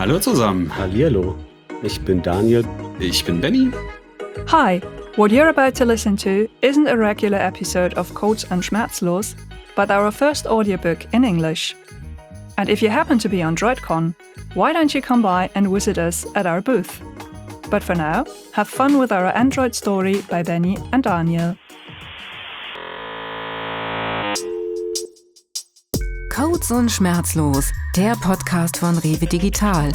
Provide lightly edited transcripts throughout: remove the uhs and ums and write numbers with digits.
Hallo zusammen. Hallihallo, ich bin Daniel. Ich bin Benny. Hi, what you're about to listen to isn't a regular episode of Codes and Schmerzlos, but our first audiobook in English. And if you happen to be on DroidCon, why don't you come by and visit us at our booth? But for now, have fun with our Android story by Benny and Daniel. Codes und Schmerzlos, der Podcast von Rewe Digital.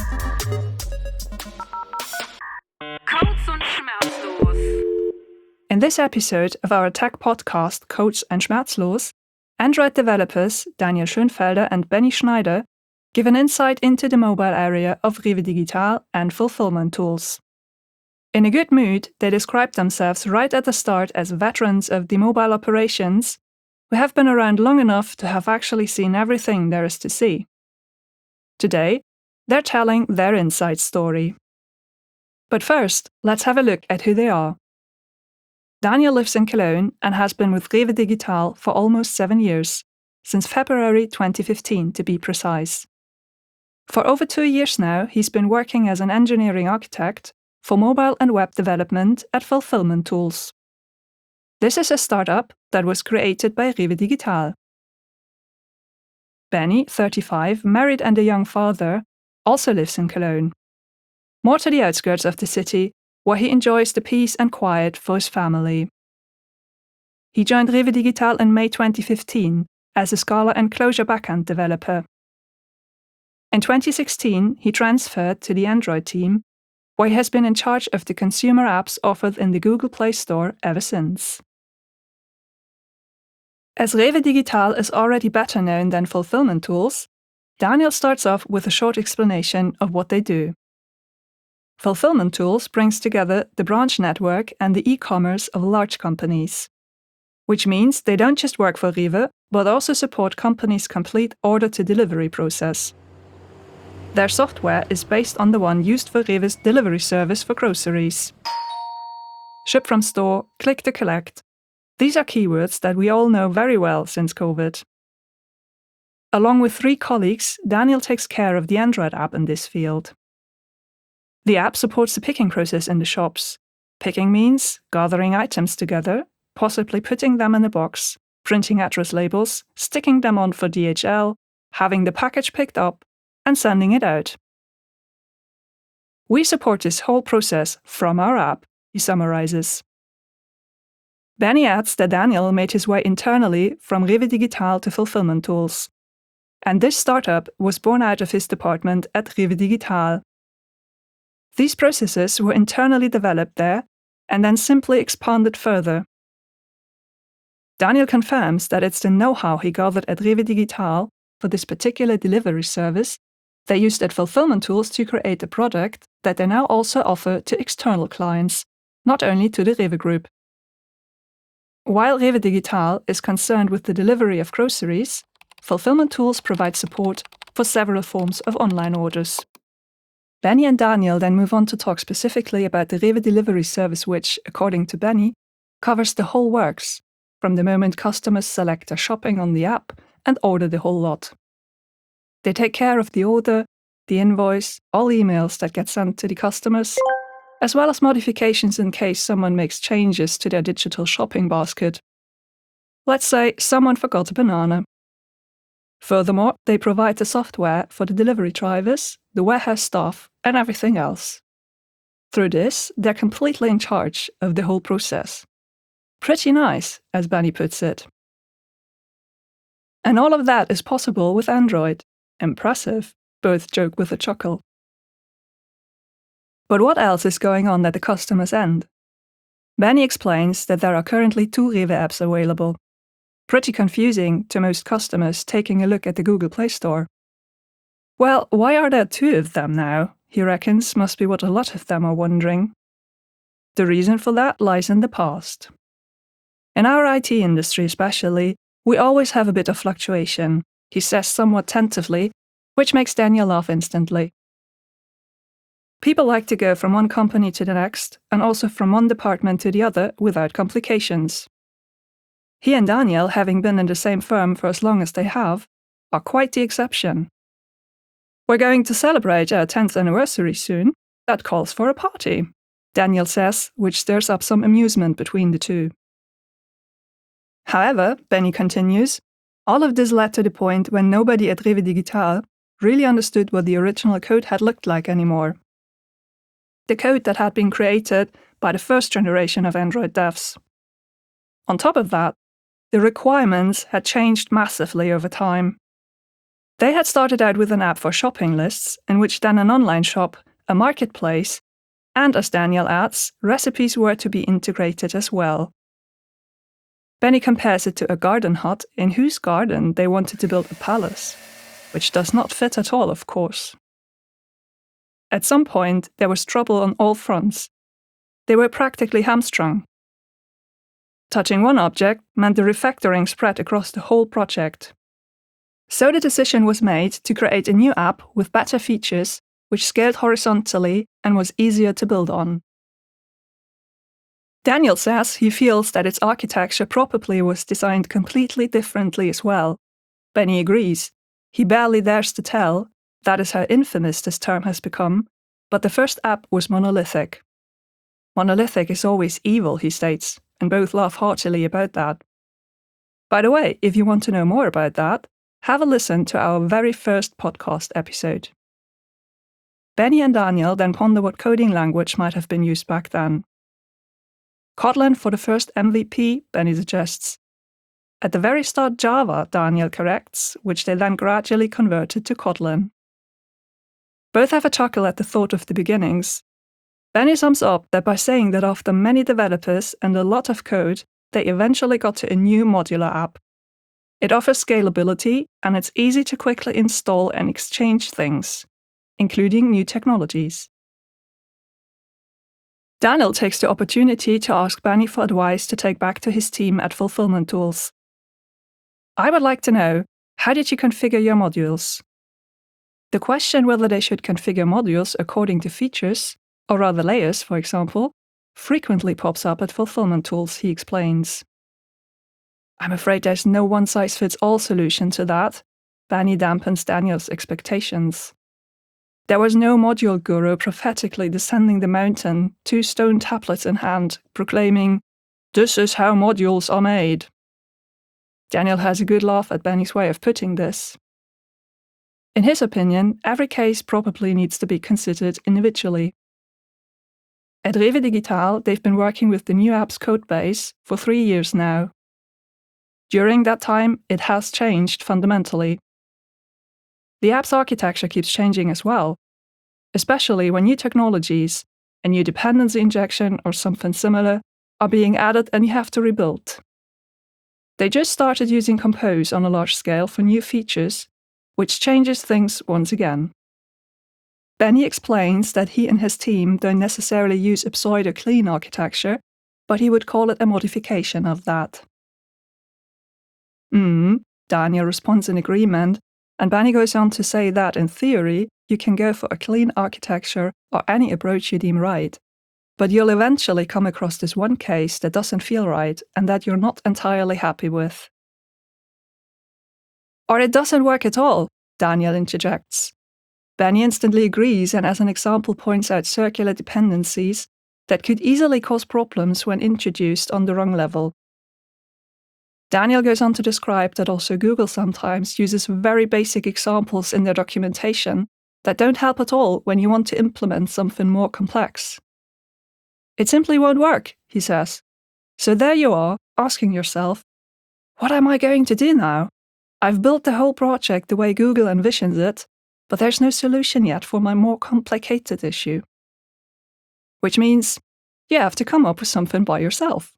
Codes und Schmerzlos. In this episode of our tech podcast Codes and Schmerzlos, Android developers Daniel Schönfelder and Benny Schneider give an insight into the mobile area of Rewe Digital and fulfillment tools. In a good mood, they describe themselves right at the start as veterans of the mobile operations who have been around long enough to have actually seen everything there is to see. Today, they're telling their inside story. But first, let's have a look at who they are. Daniel lives in Cologne and has been with Rewe Digital for almost 7 years, since February 2015 to be precise. For over 2 years now, he's been working as an engineering architect for mobile and web development at Fulfillment Tools. This is a startup that was created by Rewe Digital. Benny, 35, married and a young father, also lives in Cologne, more to the outskirts of the city, where he enjoys the peace and quiet for his family. He joined Rewe Digital in May 2015 as a Scala and Clojure backend developer. In 2016, he transferred to the Android team, where he has been in charge of the consumer apps offered in the Google Play Store ever since. As Rewe Digital is already better known than Fulfillment Tools, Daniel starts off with a short explanation of what they do. Fulfillment Tools brings together the branch network and the e-commerce of large companies, which means they don't just work for Rewe, but also support companies' complete order-to-delivery process. Their software is based on the one used for Rewe's delivery service for groceries. Ship from store, click to collect. These are keywords that we all know very well since COVID. Along with 3 colleagues, Daniel takes care of the Android app in this field. The app supports the picking process in the shops. Picking means gathering items together, possibly putting them in a box, printing address labels, sticking them on for DHL, having the package picked up, and sending it out. We support this whole process from our app, he summarizes. Benny adds that Daniel made his way internally from Rewe Digital to Fulfillment Tools. And this startup was born out of his department at Rewe Digital. These processes were internally developed there and then simply expanded further. Daniel confirms that it's the know-how he gathered at Rewe Digital for this particular delivery service they used at Fulfillment Tools to create a product that they now also offer to external clients, not only to the Rewe Group. While Rewe Digital is concerned with the delivery of groceries, Fulfillment Tools provide support for several forms of online orders. Benny and Daniel then move on to talk specifically about the Rewe delivery service which, according to Benny, covers the whole works, from the moment customers select their shopping on the app and order the whole lot. They take care of the order, the invoice, all emails that get sent to the customers, as well as modifications in case someone makes changes to their digital shopping basket. Let's say someone forgot a banana. Furthermore, they provide the software for the delivery drivers, the warehouse staff, and everything else. Through this, they're completely in charge of the whole process. Pretty nice, as Benny puts it. And all of that is possible with Android. Impressive, both joke with a chuckle. But what else is going on at the customer's end? Benny explains that there are currently 2 Rewe apps available. Pretty confusing to most customers taking a look at the Google Play Store. Well, why are there 2 of them now? He reckons must be what a lot of them are wondering. The reason for that lies in the past. In our IT industry especially, we always have a bit of fluctuation, he says somewhat tentatively, which makes Daniel laugh instantly. People like to go from one company to the next, and also from one department to the other without complications. He and Daniel, having been in the same firm for as long as they have, are quite the exception. We're going to celebrate our 10th anniversary soon. That calls for a party, Daniel says, which stirs up some amusement between the two. However, Benny continues, all of this led to the point when nobody at Rewe Digital really understood what the original code had looked like anymore. The code that had been created by the first generation of Android devs. On top of that, the requirements had changed massively over time. They had started out with an app for shopping lists, in which then an online shop, a marketplace, and as Daniel adds, recipes were to be integrated as well. Benny compares it to a garden hut in whose garden they wanted to build a palace, which does not fit at all, of course. At some point, there was trouble on all fronts. They were practically hamstrung. Touching one object meant the refactoring spread across the whole project. So the decision was made to create a new app with better features, which scaled horizontally and was easier to build on. Daniel says he feels that its architecture probably was designed completely differently as well. Benny agrees. He barely dares to tell, that is how infamous this term has become, but the first app was monolithic. Monolithic is always evil, he states, and both laugh heartily about that. By the way, if you want to know more about that, have a listen to our very first podcast episode. Benny and Daniel then ponder what coding language might have been used back then. Kotlin for the first MVP, Benny suggests. At the very start Java, Daniel corrects, which they then gradually converted to Kotlin. Both have a chuckle at the thought of the beginnings. Benny sums up that by saying that after many developers and a lot of code, they eventually got to a new modular app. It offers scalability, and it's easy to quickly install and exchange things, including new technologies. Daniel takes the opportunity to ask Benny for advice to take back to his team at Fulfillment Tools. I would like to know, how did you configure your modules? The question whether they should configure modules according to features, or rather layers, for example, frequently pops up at Fulfillment Tools, he explains. I'm afraid there's no one-size-fits-all solution to that. Benny dampens Daniel's expectations. There was no module guru prophetically descending the mountain, 2 stone tablets in hand, proclaiming, "This is how modules are made." Daniel has a good laugh at Benny's way of putting this. In his opinion, every case probably needs to be considered individually. At Rewe Digital, they've been working with the new app's codebase for 3 years now. During that time, it has changed fundamentally. The app's architecture keeps changing as well, especially when new technologies, a new dependency injection or something similar, are being added and you have to rebuild. They just started using Compose on a large scale for new features, which changes things once again. Benny explains that he and his team don't necessarily use a pseudo-clean architecture, but he would call it a modification of that. Daniel responds in agreement, and Benny goes on to say that, in theory, you can go for a clean architecture or any approach you deem right, but you'll eventually come across this one case that doesn't feel right and that you're not entirely happy with. Or it doesn't work at all, Daniel interjects. Benny instantly agrees and as an example points out circular dependencies that could easily cause problems when introduced on the wrong level. Daniel goes on to describe that also Google sometimes uses very basic examples in their documentation that don't help at all when you want to implement something more complex. It simply won't work, he says. So there you are, asking yourself, what am I going to do now? I've built the whole project the way Google envisions it, but there's no solution yet for my more complicated issue. Which means you have to come up with something by yourself.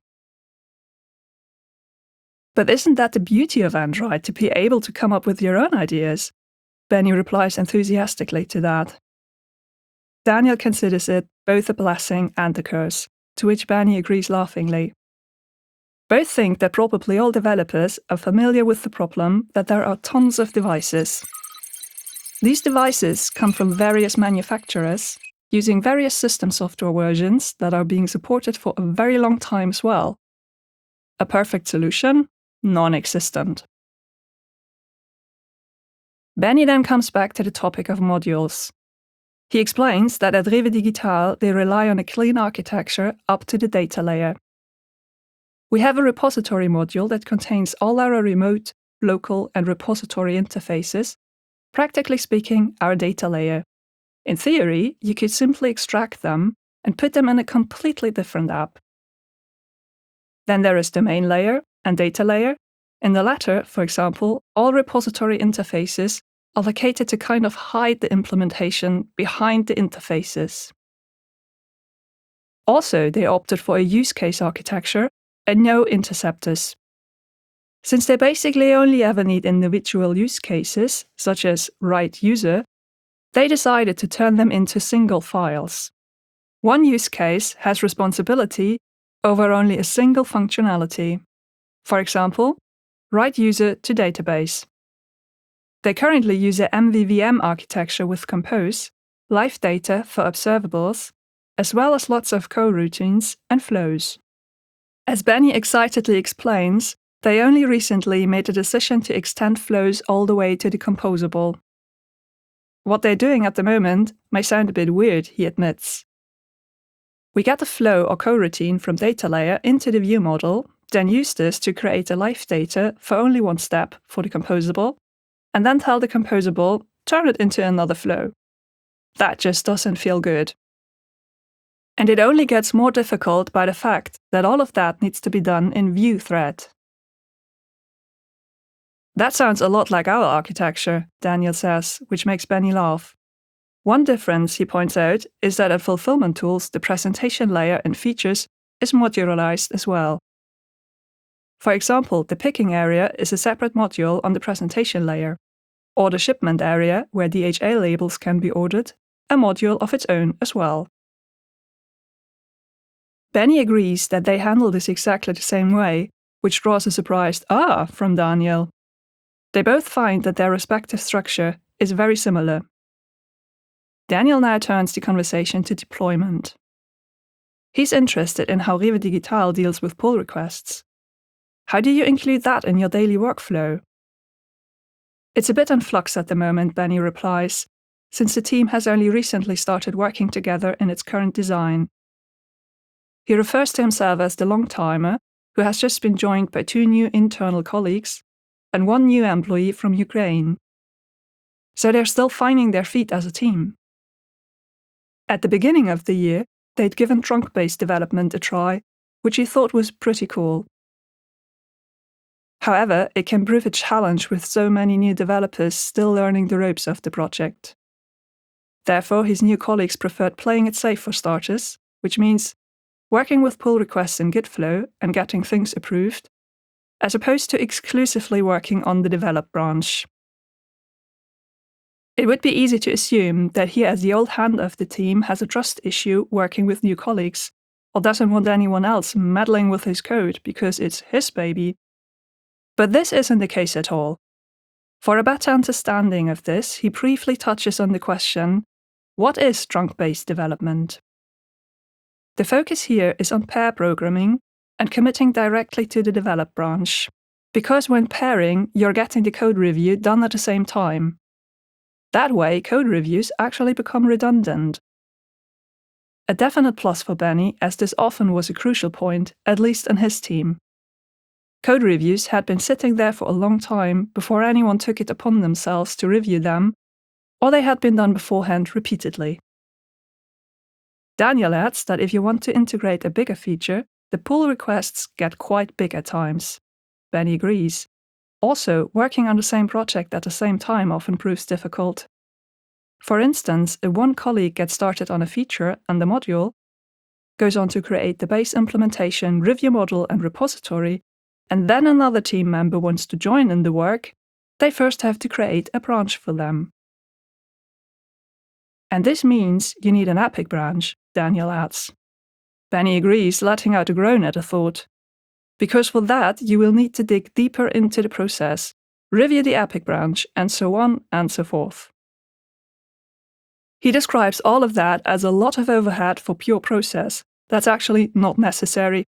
But isn't that the beauty of Android, to be able to come up with your own ideas? Benny replies enthusiastically to that. Daniel considers it both a blessing and a curse, to which Benny agrees laughingly. Both think that probably all developers are familiar with the problem that there are tons of devices. These devices come from various manufacturers, using various system software versions that are being supported for a very long time as well. A perfect solution? Non-existent. Benny then comes back to the topic of modules. He explains that at Rewe Digital they rely on a clean architecture up to the data layer. We have a repository module that contains all our remote, local, and repository interfaces, practically speaking, our data layer. In theory, you could simply extract them and put them in a completely different app. Then there is domain layer and data layer. In the latter, for example, all repository interfaces are located to kind of hide the implementation behind the interfaces. Also, they opted for a use case architecture and no interceptors. Since they basically only ever need individual use cases, such as write user, they decided to turn them into single files. One use case has responsibility over only a single functionality. For example, write user to database. They currently use a MVVM architecture with Compose, live data for observables, as well as lots of coroutines and flows. As Benny excitedly explains, they only recently made the decision to extend flows all the way to the composable. What they're doing at the moment may sound a bit weird, he admits. We get a flow or coroutine from data layer into the view model, then use this to create a live data for only one step for the composable, and then tell the composable, turn it into another flow. That just doesn't feel good. And it only gets more difficult by the fact that all of that needs to be done in view thread. That sounds a lot like our architecture, Daniel says, which makes Benny laugh. One difference, he points out, is that at Fulfillment Tools, the presentation layer and features is modularized as well. For example, the picking area is a separate module on the presentation layer, or the shipment area, where DHL labels can be ordered, a module of its own as well. Benny agrees that they handle this exactly the same way, which draws a surprised "ah" from Daniel. They both find that their respective structure is very similar. Daniel now turns the conversation to deployment. He's interested in how Rewe Digital deals with pull requests. How do you include that in your daily workflow? It's a bit in flux at the moment, Benny replies, since the team has only recently started working together in its current design. He refers to himself as the long-timer, who has just been joined by 2 new internal colleagues and 1 new employee from Ukraine. So they're still finding their feet as a team. At the beginning of the year, they'd given trunk-based development a try, which he thought was pretty cool. However, it can prove a challenge with so many new developers still learning the ropes of the project. Therefore, his new colleagues preferred playing it safe for starters, which means working with pull requests in Gitflow and getting things approved, as opposed to exclusively working on the develop branch. It would be easy to assume that he, as the old hand of the team, has a trust issue working with new colleagues, or doesn't want anyone else meddling with his code because it's his baby. But this isn't the case at all. For a better understanding of this, he briefly touches on the question, what is trunk-based development? The focus here is on pair programming and committing directly to the develop branch, because when pairing, you're getting the code review done at the same time. That way, code reviews actually become redundant. A definite plus for Benny, as this often was a crucial point, at least in his team. Code reviews had been sitting there for a long time before anyone took it upon themselves to review them, or they had been done beforehand repeatedly. Daniel adds that if you want to integrate a bigger feature, the pull requests get quite big at times. Benny agrees. Also, working on the same project at the same time often proves difficult. For instance, if one colleague gets started on a feature and the module, goes on to create the base implementation, review model, and repository, and then another team member wants to join in the work, they first have to create a branch for them. And this means you need an epic branch, Daniel adds. Benny agrees, letting out a groan at the thought. Because for that, you will need to dig deeper into the process, review the epic branch, and so on and so forth. He describes all of that as a lot of overhead for pure process that's actually not necessary.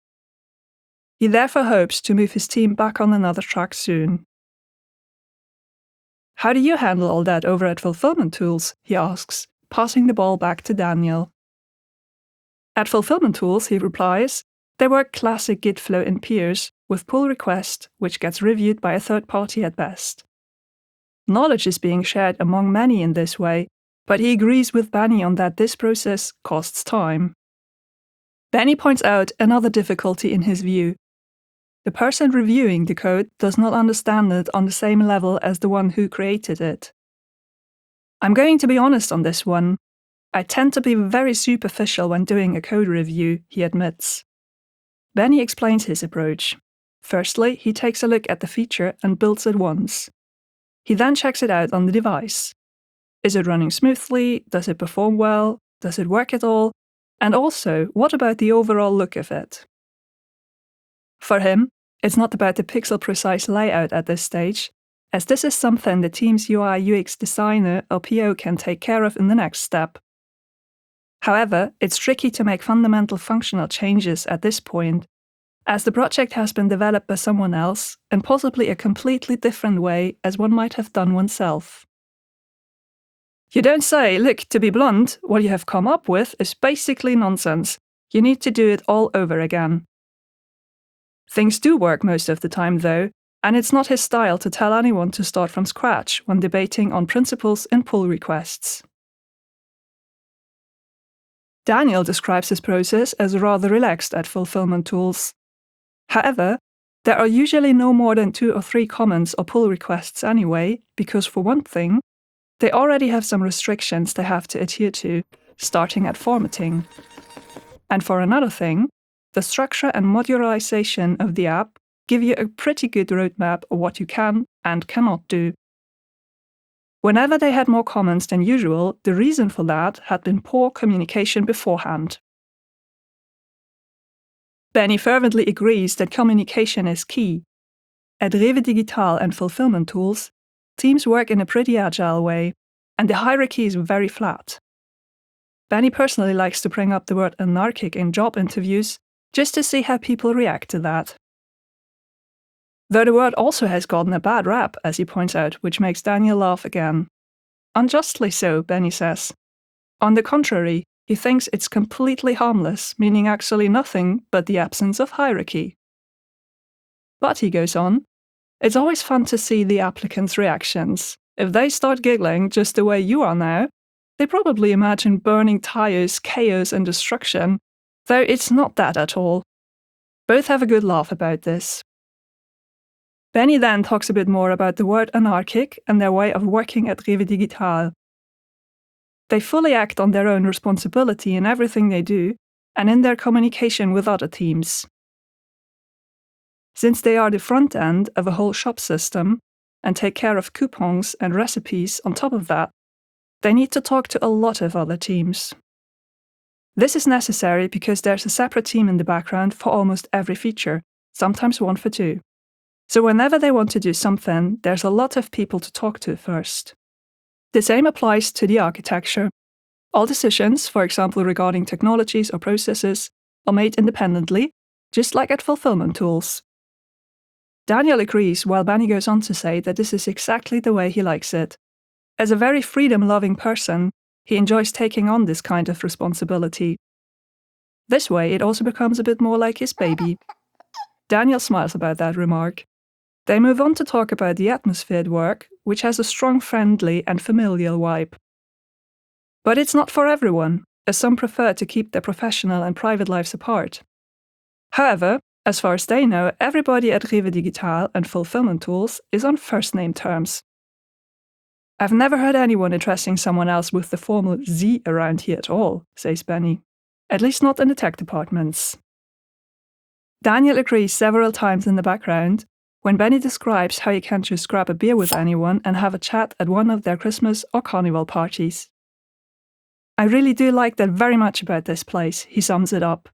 He therefore hopes to move his team back on another track soon. How do you handle all that over at Fulfillment Tools? He asks, passing the ball back to Daniel. At Fulfillment Tools, he replies, they work classic Git flow in peers with pull request, which gets reviewed by a third party at best. Knowledge is being shared among many in this way, but he agrees with Benny on that this process costs time. Benny points out another difficulty in his view. The person reviewing the code does not understand it on the same level as the one who created it. I'm going to be honest on this one. I tend to be very superficial when doing a code review, he admits. Benny explains his approach. Firstly, he takes a look at the feature and builds it once. He then checks it out on the device. Is it running smoothly? Does it perform well? Does it work at all? And also, what about the overall look of it? For him, it's not about the pixel-precise layout at this stage, as this is something the team's UI/UX designer or PO can take care of in the next step. However, it's tricky to make fundamental functional changes at this point, as the project has been developed by someone else in possibly a completely different way as one might have done oneself. You don't say, look, to be blunt, what you have come up with is basically nonsense. You need to do it all over again. Things do work most of the time, though, and it's not his style to tell anyone to start from scratch when debating on principles in pull requests. Daniel describes his process as rather relaxed at Fulfillment Tools. However, there are usually no more than 2 or 3 comments or pull requests anyway, because for one thing, they already have some restrictions they have to adhere to, starting at formatting. And for another thing, the structure and modularization of the app give you a pretty good roadmap of what you can and cannot do. Whenever they had more comments than usual, the reason for that had been poor communication beforehand. Benny fervently agrees that communication is key. At Rewe Digital and Fulfillment Tools, teams work in a pretty agile way, and the hierarchy is very flat. Benny personally likes to bring up the word anarchic in job interviews just to see how people react to that. Though the word also has gotten a bad rap, as he points out, which makes Daniel laugh again. Unjustly so, Benny says. On the contrary, he thinks it's completely harmless, meaning actually nothing but the absence of hierarchy. But, he goes on, it's always fun to see the applicants' reactions. If they start giggling just the way you are now, they probably imagine burning tires, chaos, and destruction, though it's not that at all. Both have a good laugh about this. Benny then talks a bit more about the word anarchic and their way of working at Rewe Digital. They fully act on their own responsibility in everything they do and in their communication with other teams. Since they are the front end of a whole shop system and take care of coupons and recipes on top of that, they need to talk to a lot of other teams. This is necessary because there's a separate team in the background for almost every feature, sometimes one for 2. So whenever they want to do something, there's a lot of people to talk to first. The same applies to the architecture. All decisions, for example regarding technologies or processes, are made independently, just like at Fulfillment Tools. Daniel agrees, while Benny goes on to say that this is exactly the way he likes it. As a very freedom-loving person, he enjoys taking on this kind of responsibility. This way, it also becomes a bit more like his baby. Daniel smiles about that remark. They move on to talk about the atmosphere at work, which has a strong friendly and familial vibe. But it's not for everyone, as some prefer to keep their professional and private lives apart. However, as far as they know, everybody at Rewe Digital and Fulfillment Tools is on first-name terms. I've never heard anyone addressing someone else with the formal Sie around here at all, says Benny. At least not in the tech departments. Daniel agrees several times in the background when Benny describes how he can just grab a beer with anyone and have a chat at one of their Christmas or carnival parties. I really do like that very much about this place, he sums it up.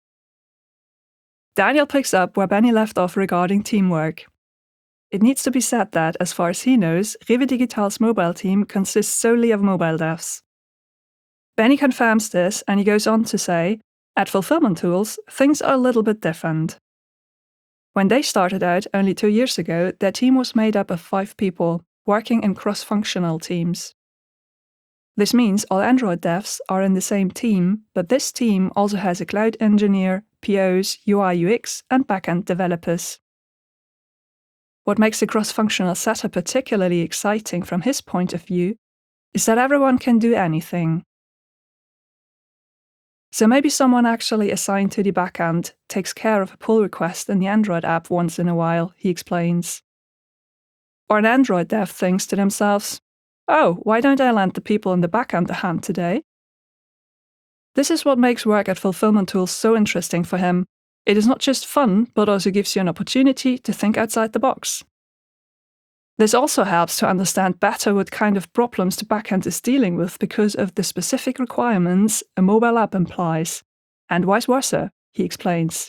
Daniel picks up where Benny left off regarding teamwork. It needs to be said that, as far as he knows, Rewe Digital's mobile team consists solely of mobile devs. Benny confirms this, and he goes on to say, at Fulfillment Tools, things are a little bit different. When they started out only 2 years ago, their team was made up of 5 people, working in cross-functional teams. This means all Android devs are in the same team, but this team also has a cloud engineer, POs, UI/UX, and backend developers. What makes the cross-functional setup particularly exciting from his point of view is that everyone can do anything. So maybe someone actually assigned to the backend takes care of a pull request in the Android app once in a while, he explains. Or an Android dev thinks to themselves, "Oh, why don't I lend the people in the backend a hand today?" This is what makes work at Fulfillment Tools so interesting for him. It is not just fun, but also gives you an opportunity to think outside the box. This also helps to understand better what kind of problems the backend is dealing with because of the specific requirements a mobile app implies, and vice versa, he explains.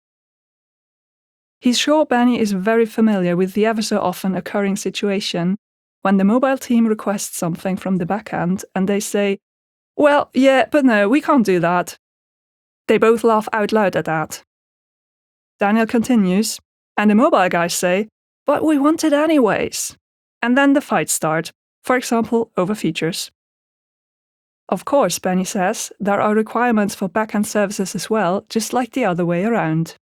He's sure Benny is very familiar with the ever so often occurring situation when the mobile team requests something from the backend and they say, "Well, yeah, but no, we can't do that." They both laugh out loud at that. Daniel continues, and the mobile guys say, "But we want it anyways." And then the fights start, for example, over features. Of course, Benny says, there are requirements for backend services as well, just like the other way around.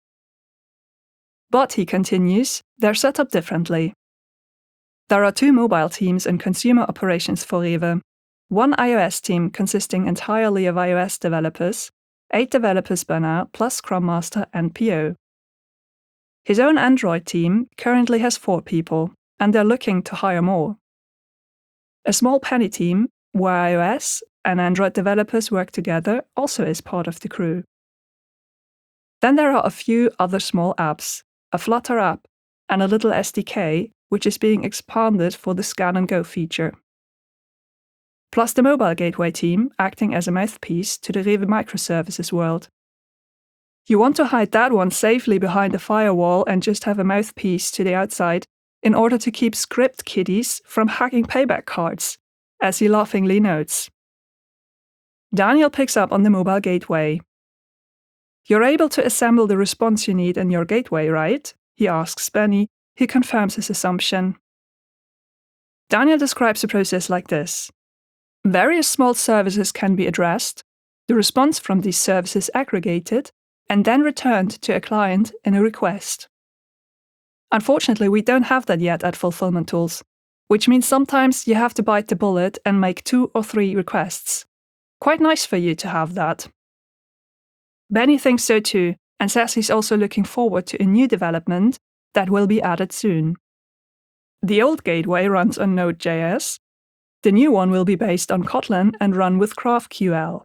But, he continues, they're set up differently. There are 2 mobile teams in consumer operations for Rewe. One iOS team consisting entirely of iOS developers, 8 developers by now, plus Scrum Master and PO. His own Android team currently has 4 people, and they're looking to hire more. A small Penny team, where iOS and Android developers work together, also is part of the crew. Then there are a few other small apps, a Flutter app, and a little SDK, which is being expanded for the Scan and Go feature. Plus the mobile gateway team acting as a mouthpiece to the Rewe microservices world. You want to hide that one safely behind a firewall and just have a mouthpiece to the outside in order to keep script kiddies from hacking payback cards, as he laughingly notes. Daniel picks up on the mobile gateway. "You're able to assemble the response you need in your gateway, right?" he asks Benny, who confirms his assumption. Daniel describes the process like this. Various small services can be addressed, the response from these services aggregated, and then returned to a client in a request. Unfortunately, we don't have that yet at Fulfillment Tools, which means sometimes you have to bite the bullet and make 2 or 3 requests. Quite nice for you to have that. Benny thinks so too, and says he's also looking forward to a new development that will be added soon. The old gateway runs on Node.js. The new one will be based on Kotlin and run with GraphQL.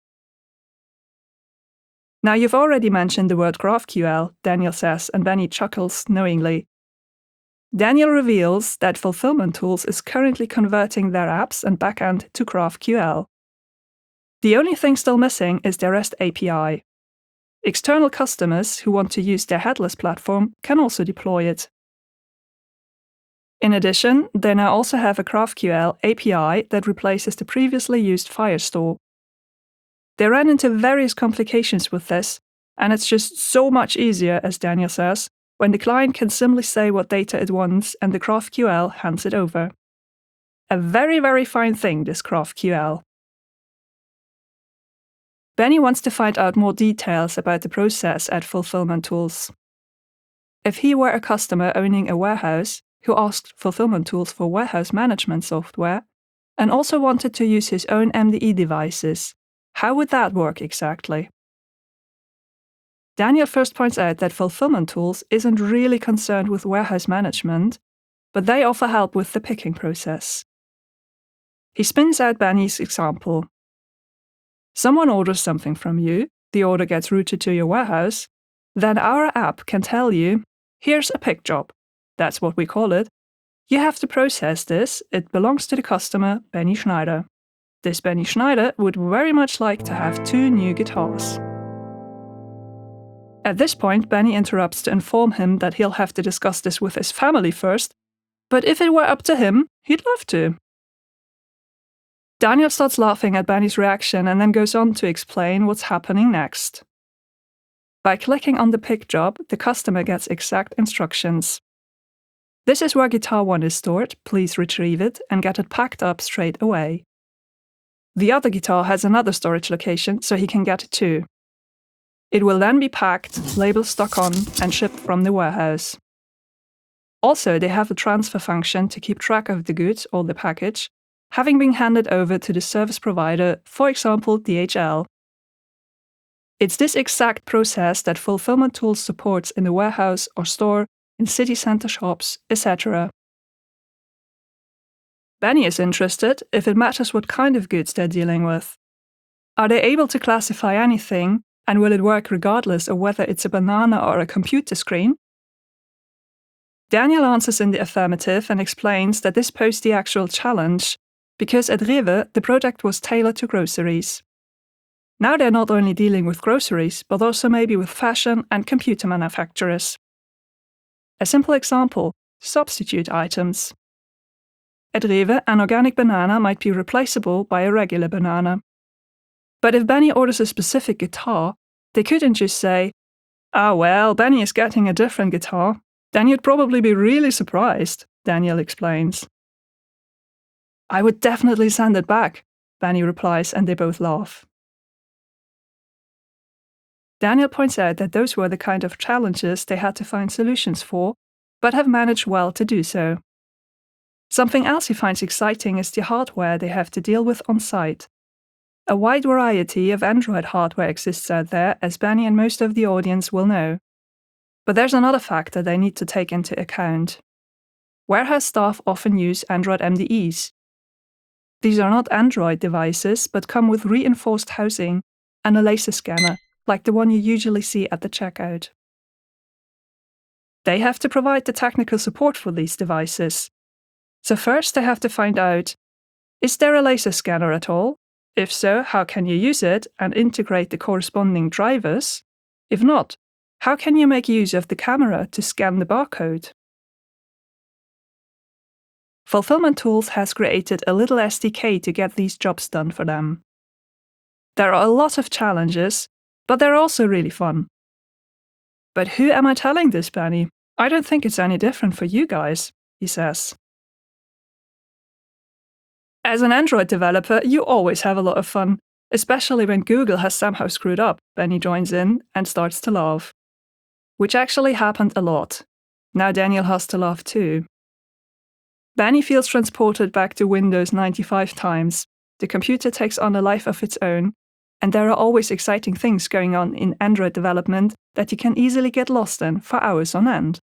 Now, you've already mentioned the word GraphQL, Daniel says, and Benny chuckles knowingly. Daniel reveals that Fulfillment Tools is currently converting their apps and backend to GraphQL. The only thing still missing is their REST API. External customers who want to use their headless platform can also deploy it. In addition, they now also have a GraphQL API that replaces the previously used Firestore. They ran into various complications with this, and it's just so much easier, as Daniel says, when the client can simply say what data it wants and the GraphQL hands it over. A very, very fine thing, this GraphQL. Benny wants to find out more details about the process at Fulfillment Tools. If he were a customer owning a warehouse who asked Fulfillment Tools for warehouse management software and also wanted to use his own MDE devices, how would that work exactly? Daniel first points out that Fulfillment Tools isn't really concerned with warehouse management, but they offer help with the picking process. He spins out Benny's example. Someone orders something from you, the order gets routed to your warehouse, then our app can tell you, here's a pick job. That's what we call it. You have to process this, it belongs to the customer, Benny Schneider. This Benny Schneider would very much like to have 2 new guitars. At this point, Benny interrupts to inform him that he'll have to discuss this with his family first, but if it were up to him, he'd love to. Daniel starts laughing at Benny's reaction and then goes on to explain what's happening next. By clicking on the pick job, the customer gets exact instructions. This is where Guitar 1 is stored. Please retrieve it and get it packed up straight away. The other guitar has another storage location, so he can get it too. It will then be packed, labels stuck on, and shipped from the warehouse. Also, they have a transfer function to keep track of the goods or the package, having been handed over to the service provider, for example DHL. It's this exact process that Fulfillment Tools supports in the warehouse or store, in city center shops, etc. Benny is interested if it matters what kind of goods they're dealing with. Are they able to classify anything, and will it work regardless of whether it's a banana or a computer screen? Daniel answers in the affirmative and explains that this posed the actual challenge, because at Rewe the product was tailored to groceries. Now they're not only dealing with groceries, but also maybe with fashion and computer manufacturers. A simple example, substitute items. At Rewe, an organic banana might be replaceable by a regular banana. But if Benny orders a specific guitar, they couldn't just say, "Ah well, Benny is getting a different guitar. Then you'd probably be really surprised," Daniel explains. "I would definitely send it back," Benny replies, and they both laugh. Daniel points out that those were the kind of challenges they had to find solutions for, but have managed well to do so. Something else he finds exciting is the hardware they have to deal with on site. A wide variety of Android hardware exists out there, as Benny and most of the audience will know. But there's another factor they need to take into account. Warehouse staff often use Android MDEs. These are not Android devices, but come with reinforced housing and a laser scanner, like the one you usually see at the checkout. They have to provide the technical support for these devices. So first they have to find out, is there a laser scanner at all? If so, how can you use it and integrate the corresponding drivers? If not, how can you make use of the camera to scan the barcode? Fulfillment Tools has created a little SDK to get these jobs done for them. There are a lot of challenges, but they're also really fun. "But who am I telling this, Benny? I don't think it's any different for you guys," he says. As an Android developer, you always have a lot of fun, especially when Google has somehow screwed up. Benny joins in and starts to laugh. Which actually happened a lot. Now Daniel has to laugh too. Benny feels transported back to Windows 95 times. The computer takes on a life of its own, and there are always exciting things going on in Android development that you can easily get lost in for hours on end.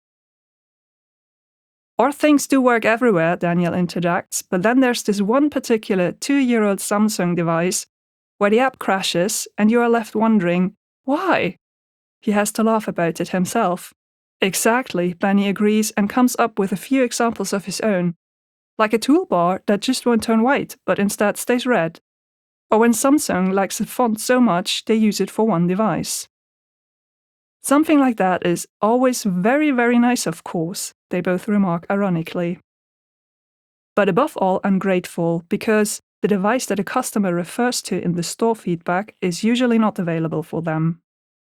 Or things do work everywhere, Daniel interjects, but then there's this one particular 2-year-old Samsung device where the app crashes and you are left wondering, why? He has to laugh about it himself. Exactly, Benny agrees and comes up with a few examples of his own, like a toolbar that just won't turn white but instead stays red, or when Samsung likes a font so much they use it for one device. Something like that is always very, very nice, of course, they both remark ironically. But above all, ungrateful, because the device that a customer refers to in the store feedback is usually not available for them.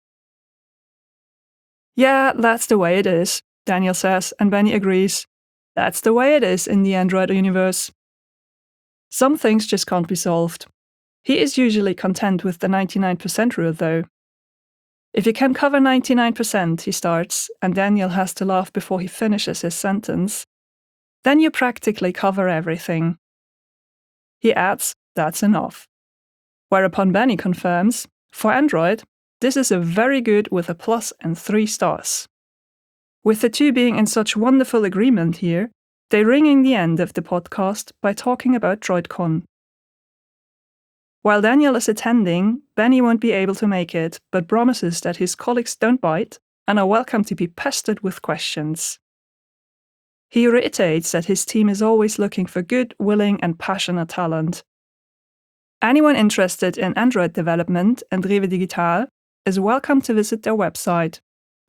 "Yeah, that's the way it is," Daniel says, and Benny agrees. That's the way it is in the Android universe. Some things just can't be solved. He is usually content with the 99% rule, though. If you can cover 99%, he starts, and Daniel has to laugh before he finishes his sentence, then you practically cover everything. He adds, that's enough. Whereupon Benny confirms, for Android, this is a very good with a plus and 3 stars. With the two being in such wonderful agreement here, they ring in the end of the podcast by talking about DroidCon. While Daniel is attending, Benny won't be able to make it, but promises that his colleagues don't bite and are welcome to be pestered with questions. He reiterates that his team is always looking for good, willing, and passionate talent. Anyone interested in Android development and Rewe Digital is welcome to visit their website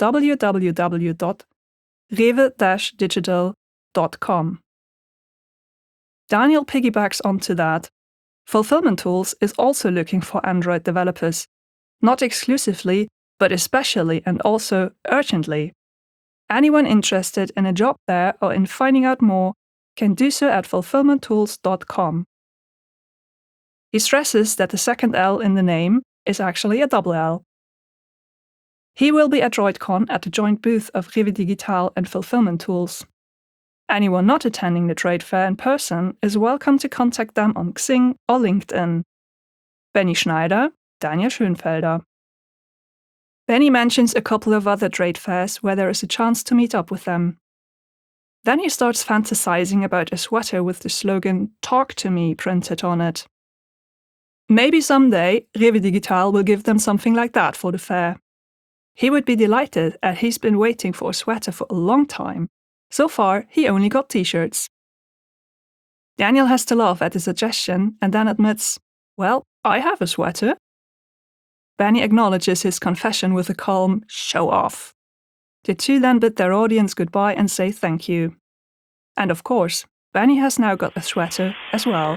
www.rewe-digital.com. Daniel piggybacks onto that. Fulfillment Tools is also looking for Android developers, not exclusively, but especially and also urgently. Anyone interested in a job there or in finding out more can do so at fulfillmenttools.com. He stresses that the second L in the name is actually a double L. He will be at DroidCon at the joint booth of Rewe Digital and Fulfillment Tools. Anyone not attending the trade fair in person is welcome to contact them on Xing or LinkedIn. Benny Schneider, Daniel Schönfelder. Benny mentions a couple of other trade fairs where there is a chance to meet up with them. Then he starts fantasizing about a sweater with the slogan "Talk to me" printed on it. Maybe someday Rewe Digital will give them something like that for the fair. He would be delighted, as he's been waiting for a sweater for a long time. So far, he only got t-shirts. Daniel has to laugh at the suggestion and then admits, "Well, I have a sweater." Benny acknowledges his confession with a calm "show off." The two then bid their audience goodbye and say thank you. And of course, Benny has now got a sweater as well.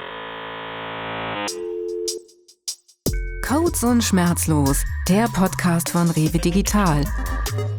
Codes und Schmerzlos, der Podcast von Rewe Digital.